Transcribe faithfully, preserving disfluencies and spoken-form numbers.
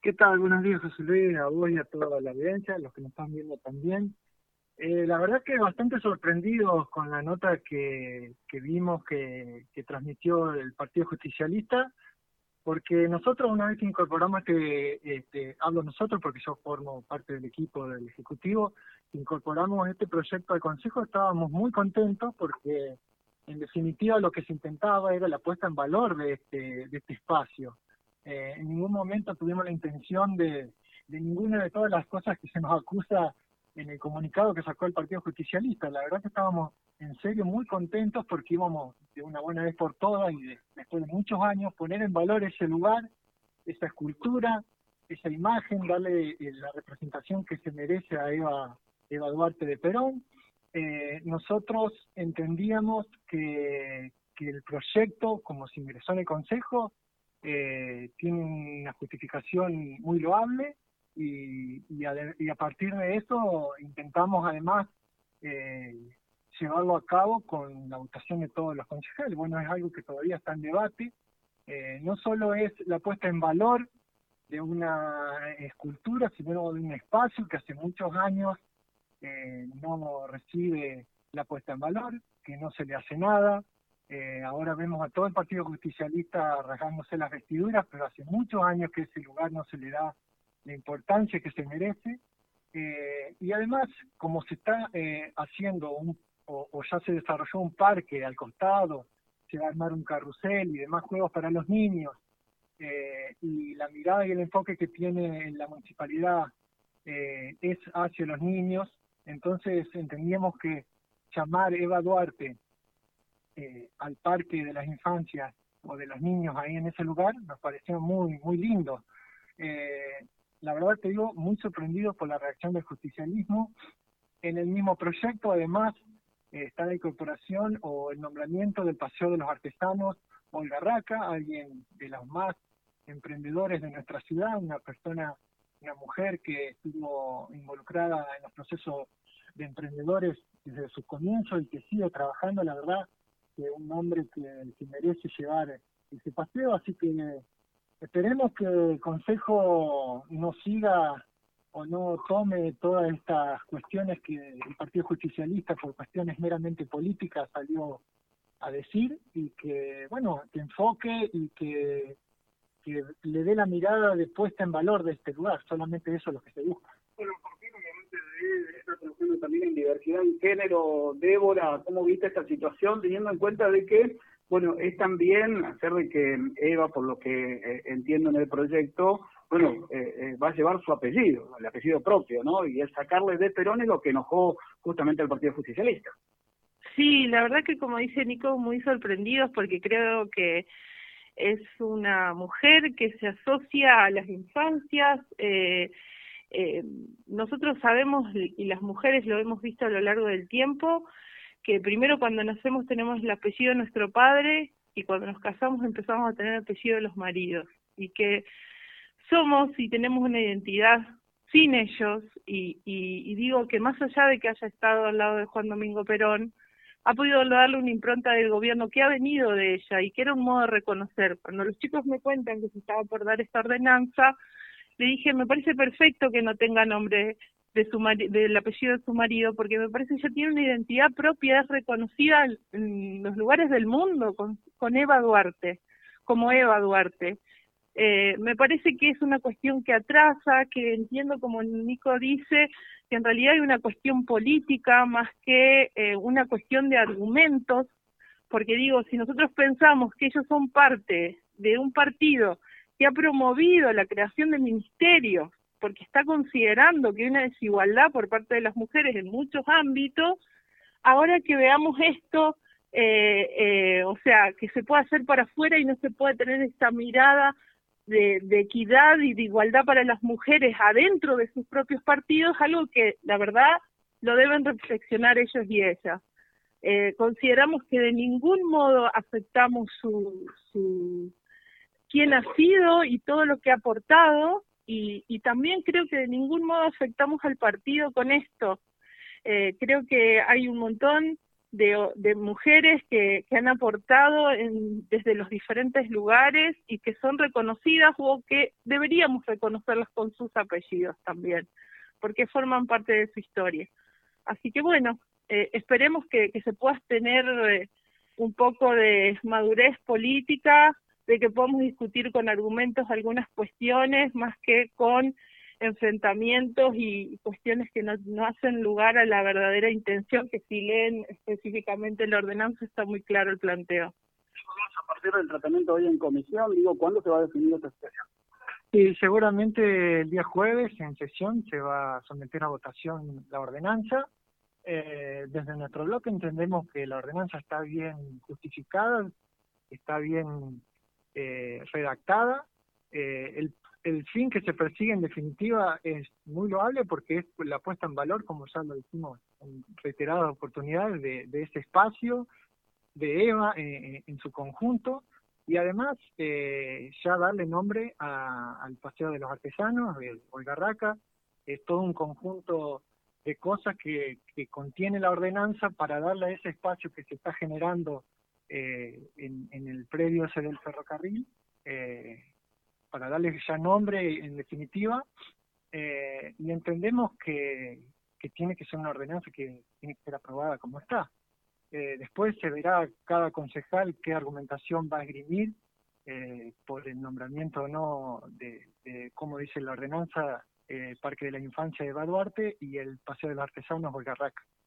¿Qué tal? Buenos días, José Luis, a vos y a toda la audiencia, los que nos están viendo también. Eh, la verdad que bastante sorprendidos con la nota que, que vimos que, que transmitió el Partido Justicialista, porque nosotros una vez que incorporamos este, este, hablo nosotros porque yo formo parte del equipo del Ejecutivo, incorporamos este proyecto al Consejo, estábamos muy contentos porque en definitiva lo que se intentaba era la puesta en valor de este, de este espacio. Eh, en ningún momento tuvimos la intención de, de ninguna de todas las cosas que se nos acusa en el comunicado que sacó el Partido Justicialista. La verdad que estábamos en serio muy contentos porque íbamos de una buena vez por todas y de, después de muchos años poner en valor ese lugar, esa escultura, esa imagen, darle eh, la representación que se merece a Eva, Eva Duarte de Perón. Eh, nosotros entendíamos que, que el proyecto, como se ingresó en el Consejo, eh, tiene una justificación muy loable y, y, a, y a partir de eso intentamos además eh, llevarlo a cabo con la votación de todos los concejales. Bueno, es algo que todavía está en debate. Eh, no solo es la puesta en valor de una escultura, sino de un espacio que hace muchos años eh, no recibe la puesta en valor, que no se le hace nada. Eh, ahora vemos a todo el Partido Justicialista rasgándose las vestiduras, pero hace muchos años que ese lugar no se le da la importancia que se merece. Eh, y además, como se está eh, haciendo un, o, o ya se desarrolló un parque al costado, se va a armar un carrusel y demás juegos para los niños, eh, y la mirada y el enfoque que tiene la municipalidad eh, es hacia los niños, entonces entendíamos que llamar Eva Duarte eh, al parque de las infancias o de los niños ahí en ese lugar nos pareció muy, muy lindo. Eh, la verdad te digo, muy sorprendido por la reacción del justicialismo. En el mismo proyecto, además, eh, está la incorporación o el nombramiento del Paseo de los Artesanos, Olga Raca, alguien de los más emprendedores de nuestra ciudad, una persona, una mujer que estuvo involucrada en los procesos de emprendedores desde sus comienzos y que sigue trabajando, la verdad, que un hombre que, que merece llevar ese paseo, así que esperemos que el Consejo no siga o no tome todas estas cuestiones que el Partido Justicialista, por cuestiones meramente políticas, salió a decir, y que, bueno, que enfoque y que, que le dé la mirada de puesta en valor de este lugar. Solamente eso es lo que se busca. Bueno, porque obviamente de está trabajando también en diversidad y género. Débora, ¿cómo viste esta situación, teniendo en cuenta de que, bueno, es también hacer de que Eva, por lo que eh, entiendo en el proyecto, bueno, eh, eh, va a llevar su apellido, el apellido propio, ¿no? Y el sacarle de Perón es lo que enojó justamente al Partido Justicialista. Sí, la verdad que como dice Nico, muy sorprendidos porque creo que es una mujer que se asocia a las infancias. Eh, eh, nosotros sabemos, y las mujeres lo hemos visto a lo largo del tiempo, que primero cuando nacemos tenemos el apellido de nuestro padre y cuando nos casamos empezamos a tener el apellido de los maridos, y que somos y tenemos una identidad sin ellos, y, y, y digo que más allá de que haya estado al lado de Juan Domingo Perón, ha podido darle una impronta del gobierno que ha venido de ella y que era un modo de reconocer. Cuando los chicos me cuentan que se estaba por dar esta ordenanza, le dije, me parece perfecto que no tenga nombre de su mari- del apellido de su marido, porque me parece que ella tiene una identidad propia, es reconocida en los lugares del mundo con, con Eva Duarte, como Eva Duarte. Eh, me parece que es una cuestión que atrasa, que entiendo como Nico dice, que en realidad hay una cuestión política más que eh, una cuestión de argumentos, porque digo, si nosotros pensamos que ellos son parte de un partido que ha promovido la creación de ministerios, porque está considerando que hay una desigualdad por parte de las mujeres en muchos ámbitos, ahora que veamos esto, eh, eh, o sea, que se puede hacer para afuera y no se puede tener esta mirada De, de equidad y de igualdad para las mujeres adentro de sus propios partidos, algo que la verdad lo deben reflexionar ellos y ellas. Eh, consideramos que de ningún modo aceptamos su, su quién ha sido y todo lo que ha aportado, y, y también creo que de ningún modo afectamos al partido con esto. Eh, creo que hay un montón de, de mujeres que, que han aportado en, desde los diferentes lugares y que son reconocidas o que deberíamos reconocerlas con sus apellidos también, porque forman parte de su historia. Así que bueno, eh, esperemos que, que se pueda tener eh, un poco de madurez política, de que podamos discutir con argumentos algunas cuestiones más que con enfrentamientos y cuestiones que no, no hacen lugar a la verdadera intención, que si leen específicamente la ordenanza está muy claro el planteo. A partir del tratamiento hoy en comisión, digo, ¿cuándo se va a definir esta situación? Sí, seguramente el día jueves en sesión se va a someter a votación la ordenanza. Eh, desde nuestro bloque entendemos que la ordenanza está bien justificada, está bien eh, redactada. Eh, el, el fin que se persigue en definitiva es muy loable porque es la puesta en valor, como ya lo dijimos en reiteradas oportunidades, de, de ese espacio, de EVA eh, en su conjunto, y además eh, ya darle nombre a, al Paseo de los Artesanos, el Olgarraca. Es todo un conjunto de cosas que, que contiene la ordenanza para darle a ese espacio que se está generando eh, en, en el predio ese del ferrocarril, eh, para darle ya nombre en definitiva, eh, y entendemos que, que tiene que ser una ordenanza que tiene que ser aprobada como está. Eh, después se verá cada concejal qué argumentación va a esgrimir eh, por el nombramiento o no de, de, como dice la ordenanza, eh, Parque de la Infancia de Baduarte y el Paseo de los Artesanos Olgarraca.